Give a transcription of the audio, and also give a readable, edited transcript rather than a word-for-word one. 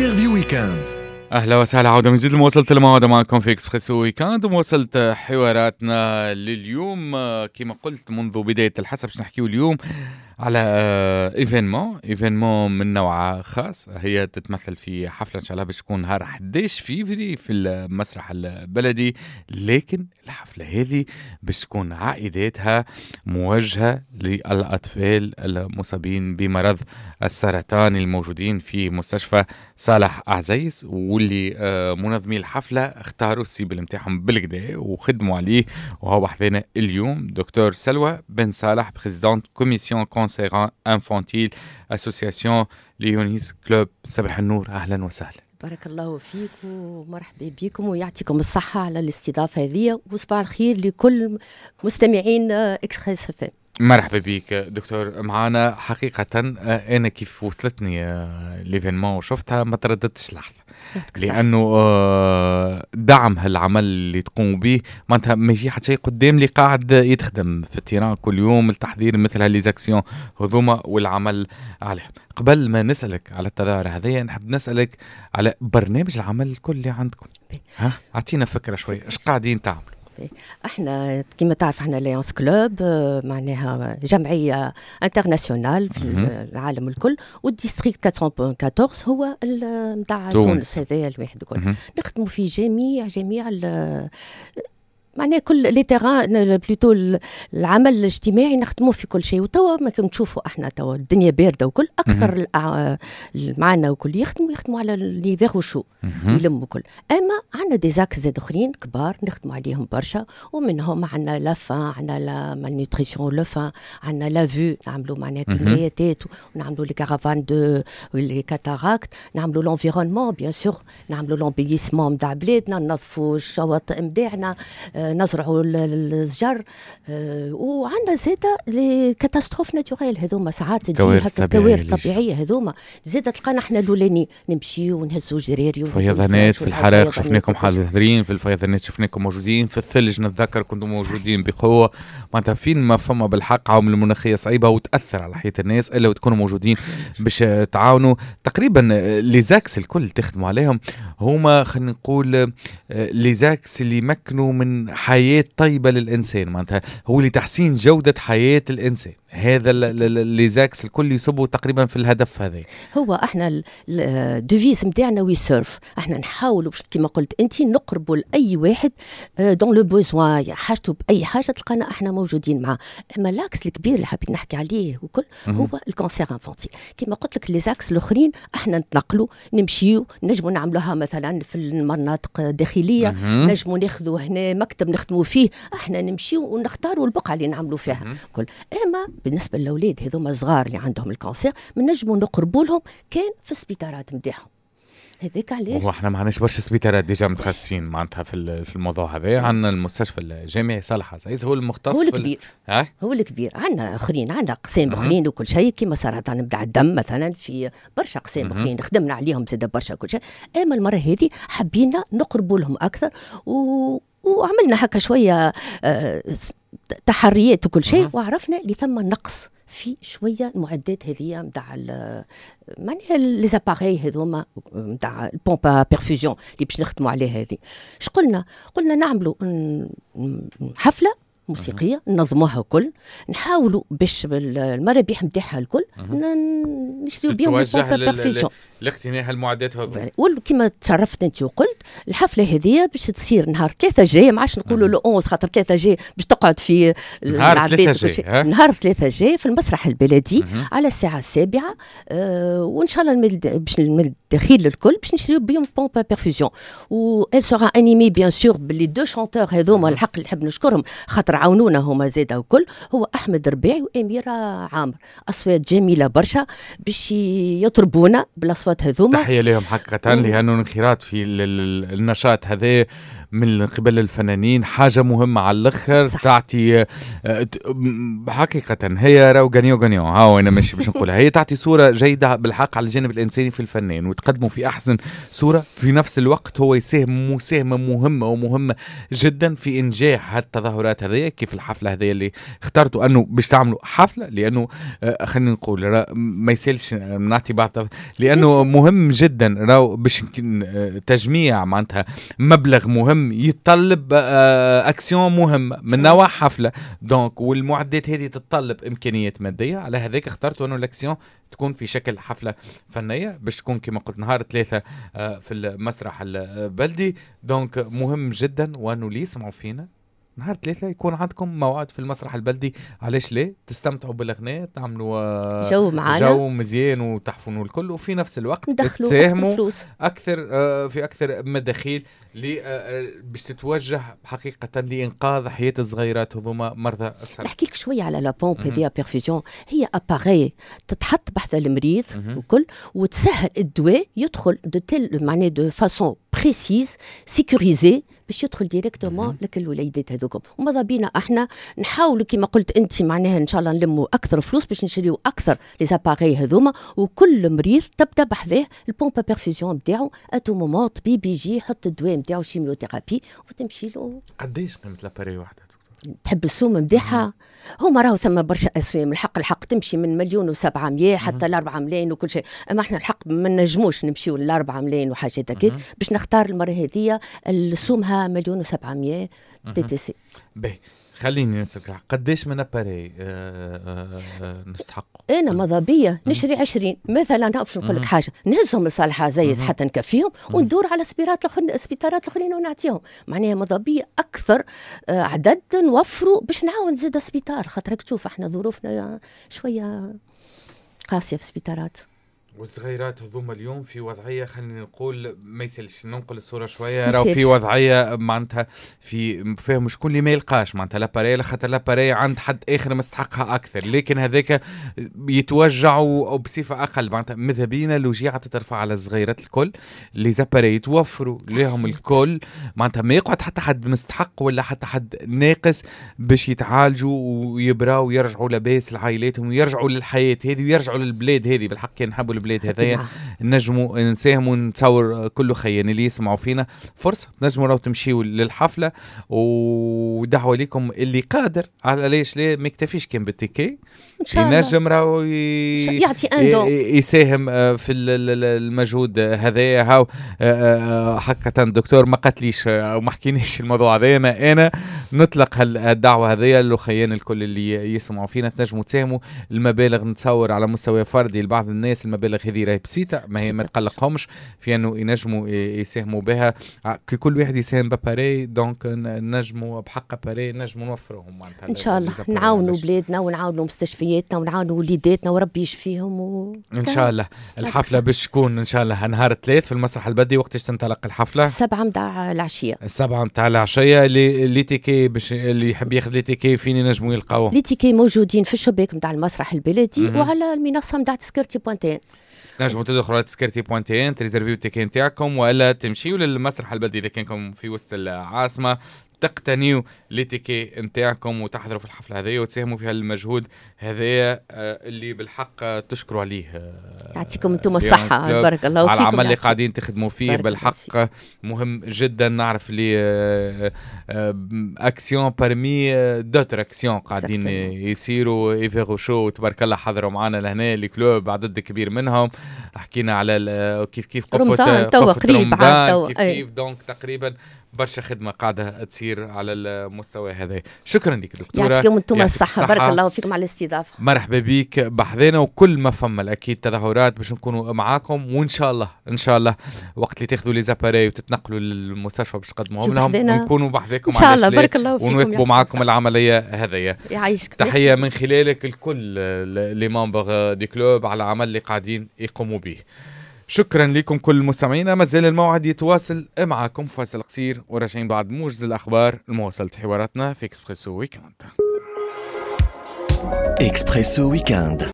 انترفيو ويكاند. أهلا وسهلا، عودة من جديد. وصلت لموعد معكم في إكسبريسو ويكاند، ووصلت حواراتنا لليوم. كما قلت منذ بداية الحلقة باش نحكيو اليوم على ايفينمون من نوع خاص. هي تتمثل في حفلة إن شاء الله باش تكون نهار 11 فيفري في المسرح البلدي، لكن الحفلة هذه باش تكون عائداتها موجهة للأطفال المصابين بمرض السرطان الموجودين في مستشفى صالح عزيز، واللي منظمي الحفلة اختاروا السيبل نتاعهم بالكدا وخدموا عليه. وهو حذانا اليوم دكتور سلوى بن صالح، بريزيدونت كوميسيون كونسيران انفانتيل اسوسياسيون ليونيس كلوب. صباح النور، اهلا وسهلا. بارك الله فيك ومرحبا بكم ويعطيكم الصحة على الاستضافة هذه، وصباح الخير لكل مستمعين إكسبريس FM. مرحبا بك دكتور معنا. حقيقة أنا كيف وصلتني ليفينمون وشفتها ما ترددتش لحظة، لأنه دعم هالعمل اللي تقوم به معناتها ما يجي حتى شيء قدام اللي قاعد يتخدم في التيران كل يوم التحضير مثل هالليزاكسيون هذوما والعمل عليهم. قبل ما نسألك على التظاهر هذه نحب نسألك على برنامج العمل الكل اللي عندكم. أعطينا فكرة شوي إيش قاعدين تعملوا؟ احنا كما تعرف احنا ليونس كلوب، معناها جمعيه انترناسيونال في العالم الكل، والديستريكت 414 هو نتاع تونس هذايا الواحد الكل. نخدموا في جميع معناها كل لي تيران بلوتو العمل الاجتماعي نخدموا في كل شيء. وتوا ما كنت نشوفوا احنا توا الدنيا بارده وكل اكثر معنا وكل يخدموا على لي فيغ وشو يلموا كل. اما عندنا دي زاكس زاد اخرين كبار نخدموا عليهم برشا، ومنهم عندنا لافان، عندنا لا مالنيوتريسيون لافان، عندنا لا فيو نعملوا معناها المرايات ونعملوا لي كارافان دو لي كاتاراكت، نعملوا لونفيرونمون بيان سور، نعملوا لومبيليسمون نتاع بلادنا، ننظفوا الشواطئ نتاعنا، نزرعوا الشجر، وعندنا زاده لي كاتاستروف ناتوريل هذوما ساعات تجي هكا كوارث طبيعيه هذوما زاده تلقانا احنا الاولاني نمشيو ونهزوا جراري فيضانات في الحرائق شفناكم حاضرين، في الفيضانات شفناكم موجودين، في الثلج نتذكر كنتم موجودين بقوه. معناتها فين ما فما بالحق عوامل المناخيه صعيبه وتاثر على حياه الناس الا وتكونوا موجودين باش تعاونوا. تقريبا لي زاكس الكل تخدموا عليهم هما خلينا نقول لي زاكس اللي يمكنوا من حياة طيبة للإنسان، معناتها هو لتحسين جودة حياة الإنسان. هذا اللي زاكس الكل يصبوا تقريبا في الهدف هذا. هو احنا الديفيز نتاعنا وي سيرف، احنا نحاولوا كما قلت انت نقربوا لاي واحد دون لو بوزوان، حاجته باي حاجه تلقانا احنا موجودين معاه. اما لاكس الكبير اللي حابين نحكي عليه وكل هو الكونسير انفانتيل. كما قلت لك لي زاكس الاخرين احنا نتنقلوا نمشيو نجموا نعملوها مثلا في المناطق الداخليه، نجموا ناخذوا هنا مكتب نخدموا فيه، احنا نمشيو ونختاروا البقعه اللي نعملوا فيها كل. اما بالنسبه للاولاد هذوما صغار اللي عندهم الكانسير من نجموا نقربوا لهم كان في السبيطارات نتاعهم. هذاك علاش واحنا ما عندناش برشا سبيطارات ديجا متخصصين معناتها في الموضوع هذا. عندنا المستشفى الجامعي صالح عزيز هو المختص، هو الكبير هو الكبير. عندنا اخرين، عندنا اقسام اخرين وكل شيء كيما سرطان نبدا الدم مثلا، في برشا اقسام اخرين خدمنا عليهم زاد برشا كل شيء. اما المره هذه حبينا نقربوا لهم اكثر وعملنا هكا شويه تحريات وكل شيء، وعرفنا اللي ثم نقص في شويه المعدات هذه نتاع معناها لي زاباري هذوما نتاع البومبا بيرفوزيون اللي باش نخدموا عليه. هذه اش قلنا نعملوا حفله موسيقيه ننظموها الكل، نحاولوا باش المرابيح نتاعها الكل نشريو بهم البومبا بيرفوزيون لاقتناء المعدات هذو. وكما تشرفت انت وقلت الحفله هذه باش تصير نهار 3 جاي، ما عادش نقولوا لو 11 خاطر 3 جاي باش تقعد في نهار 3 جاي في المسرح البلدي على الساعه 7. وان شاء الله باش الدخيل الكل باش نشريو بهم بومبا بيرفوزيون، و elle sera animée bien sûr باللي دو شونتور هذوما الحق اللي نحب نشكرهم خاطر عاونونا هما زاده وكل، هو احمد ربيعي واميره عامر، اصوات جميله برشا باش يطربونا بالاصوات هذوما. تحيه لهم حقيقه لانه انخراط في النشاط هذا من قبل الفنانين حاجة مهمة على الآخر، تعطي حقيقة هي راو غانيو هاو أنا مش باش نقولها، هي تعطي صورة جيدة بالحق على الجانب الإنساني في الفنان وتقدمه في أحسن صورة. في نفس الوقت هو يساهم مساهمة مهمة جدا في إنجاح هالتظاهرات هذه، كيف الحفلة هذه اللي اخترتوا أنه باش تعملوا حفلة، لأنه خلينا نقول ما يسالش نعطي بعض، لأنه مهم جدا راو باش تجميع معناتها مبلغ مهم يتطلب أكسيون مهمة من نوع حفلة، دونك والمعدات هذه تتطلب إمكانيات مادية. على هذاك اخترتوا أنه الأكسيون تكون في شكل حفلة فنية باش تكون كما قلت نهار 3 في المسرح البلدي. دونك مهم جدا وأنه اللي يسمعوا فينا نهار 3 يكون عندكم موعد في المسرح البلدي. علاش ليه؟ تستمتعوا بالأغنية، تعملوا جو معانا، جو مزيان وتحفونوا الكل، وفي نفس الوقت تساهموا أكثر في أكثر مداخيل باش تتوجه حقيقة لإنقاذ حياة الصغيرات هذوما مرضى السرطان. نحكي لك شوية على لا بومب هذه بيرفيوزيون، هي أباغي تتحط بحث المريض وكل، وتسهل الدواء يدخل معناه دو فاسون بريسيز سيكوريزي باش يدخل ديريكتومون لك الوليدات هذوكم. وماذا بينا احنا نحاولوا كما قلت انت معناها ان شاء الله نلموا اكثر فلوس باش نشريوا اكثر لي زاباري هذوما، وكل مريض تبدا بحذاه البومبا بيرفيوزيون نتاعو اتو مومون طبيب يجي يحط الدواء نتاعو شيميوثيرابي وتمشي له. قداش قيمه لاباري واحده؟ تحب السوم نتاعها؟ هما راهو ثم برشا اسوام، الحق تمشي من 1,700,000 حتى ل4 ملايين وكل شيء، اما احنا الحق ما نجموش نمشيو ل4 ملايين وحاجات هكاك باش نختار المره هذه السومها 1,700,000 تي تي سي. باهي خليني نسألك قداش من اباري نستحقوا؟ انا ماذا بيا نشري 20 مثلا، باش نقول لك حاجه نهزهم لصالح عزايز حتى نكفيهم وندور على السبيطارات الاخرين ونعطيهم، معناها ماذا بيا اكثر عدد نوفروا باش نعاون نزيد السبيطار، خاطرك تشوف احنا ظروفنا شويه قاسيه في السبيطارات. والصغيرات هذوما اليوم في وضعيه خلينا نقول ما يسالش ننقل الصوره شويه، راهو في وضعيه معناتها فيهم شكون اللي ما يلقاش معناتها لاباري، خاطر لاباري عند حد اخر مستحقها اكثر، لكن هذاك يتوجعوا بصفه اقل. معناتها ماذا بينا الوجيعه تترفع على الصغيرات الكل، لي زاباري يتوفروا لهم الكل، معناتها ما يقعد حتى حد مستحق ولا حتى حد ناقص باش يتعالجوا ويبراو ويرجعوا لباس لعائلاتهم ويرجعوا للحياه هذه ويرجعوا للبلاد هذه. بالحق نحبوا البلاد هذايا نجموا نساهموا نتصور كله خيان اللي يسمعوا فينا فرصه تنجموا راهو تمشيوا للحفله، ودعوه لكم اللي قادر علاش ليه ما يكتفيش كان بالتيكي ينجم راهو يعطي اندو يساهم في المجهود هذايا. هاو حقا الدكتور ما قتليش او ما حكينيش الموضوع هذا، انا نطلق الدعوه هذيا للخيان الكل اللي يسمعوا فينا تنجموا تساهموا. المبالغ نتصور على مستوى فردي لبعض الناس المبالغ هذه راهي بسيطه، ما هي ما تقلقهمش في انه ينجموا يساهموا بها، كل واحد يساهم بباري، دونك نجموا بحق باري نجموا نوفرهم ان شاء الله، نعاونوا بلادنا ونعاونوا مستشفياتنا ونعاونوا وليداتنا وربي يشفيهم ان شاء الله. الحفله باش تكون ان شاء الله نهار 3 في المسرح البلدي. وقتاش تنطلق الحفله؟ 7 متاع العشيه. 7 متاع العشيه. لي تيكي باش اللي يحب ياخذ لي تيكي فين ينجموا يلقاوه؟ لي تيكي موجودين في الشباك متاع المسرح البلدي وعلى المنصه متاع تسكرتي بوانتين. نجموا تدخلوا على تسكرتي بوانتين تريزرفيو التيكي نتاعكم، ولا تمشيوا للمسرح البلدي اذا كانكم في وسط العاصمه تقتنيوا ليتيكي نتاعكم وتحضروا في الحفله هذه وتساهموا في هالمجهود هذايا اللي بالحق تشكروا عليه. يعطيكم انتم الصحه، بارك الله فيكم على العمل اللي قاعدين تخدموا فيه، بالحق مهم جدا. نعرف لي اكسيون بارمي دوتر اكسيون قاعدين يصيروا يفيغوا شو، تبارك الله حضروا معنا لهنا لي كلوب عدد كبير منهم. حكينا على كيف رمضان توا قريب كيف دونك تقريبا برشا خدمة قاعدة تصير على المستوى هذا. شكرا لك دكتورة، يعطيكم انتم الصحة، بارك الله فيكم على الاستضافة. مرحبا بك بحذنا، وكل ما فما أكيد تظاهرات باش نكونوا معاكم، وإن شاء الله إن شاء الله وقت اللي تاخذوا لي زاباري وتتنقلوا للمستشفى باش تقدموهم لهم نكونوا بحذاكم إن شاء الله، بارك الله فيكم ونواكبوا معاكم العملية هذيا. يعيشك. تحية من خلالك الكل لي ممبر دي كلوب على العمل اللي قاعدين يقوموا به. شكرا لكم كل المستمعين، ما زال الموعد يتواصل معكم فاصل قصير وراجعين بعد موجز الأخبار المواصلة حواراتنا في إكسبريسو ويكاند. إكسبريسو ويكاند.